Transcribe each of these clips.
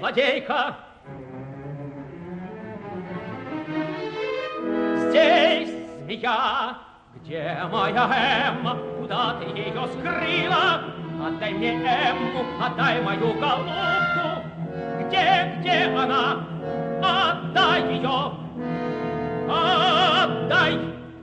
злодейка? Здесь змея. Где моя Эмма? Куда ты ее скрыла? Отдай мне Эмму, отдай мою голубку. Где она? Отдай ее. Отдай.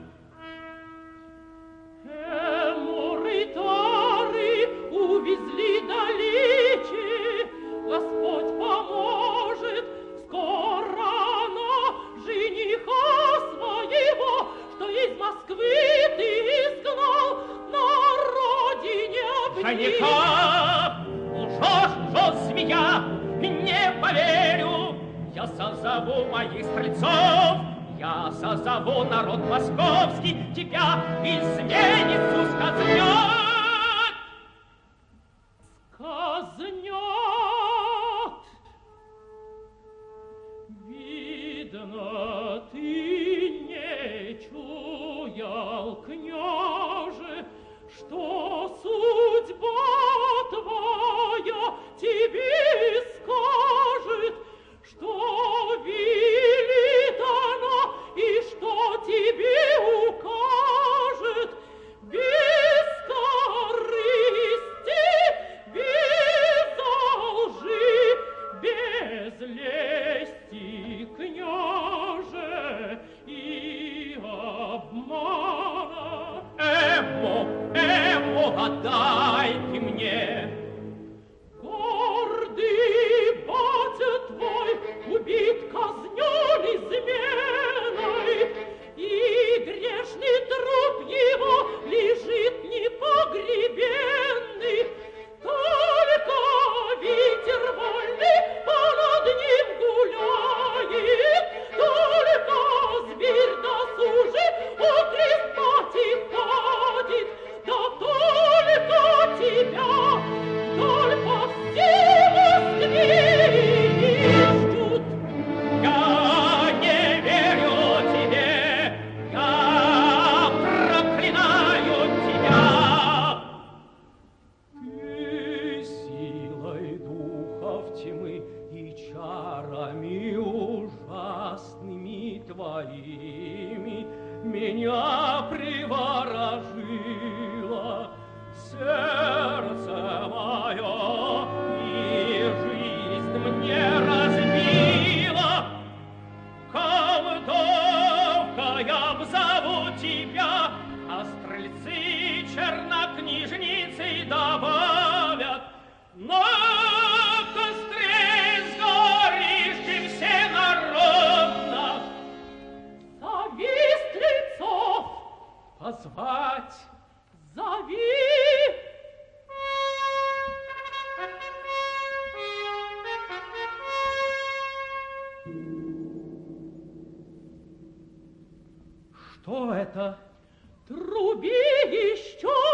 Эмму ритары увезли далече. Господь поможет, скоро она жениха своего, что из Москвы ты изгнал, на родине обнять. Жениха! Лжешь, змея, не поверю. Я созову моих стрельцов, я созову народ московский, тебя изменницу сказнет. Сказнет. Видно, ты не чуял, княже, что судьба твоя тебе скажет, что велит она и что тебе укажет. Без корысти, без лжи, без лести, княже, и обмана. Эмму, отдайте мне. Гордый батя твой убит, казнен изменой, и грешный труп его лежит непогребенный. Только ветер вольный понад ним гуляет, только зверь досужий окрест потихонит, да только тебя вдоль по всей Москве ищут. Я не верю тебе, я проклинаю тебя. Ты силой духов тьмы и чарами ужасными твоими меня приворожила. Сердце мое и жизнь мне разбила. Колдовка, я обзову тебя, а стрельцы чернокнижницы добавят. На костре сгоришь ты всенародно. Зови стрельцов. Позвать. Зови. Что это? Труби еще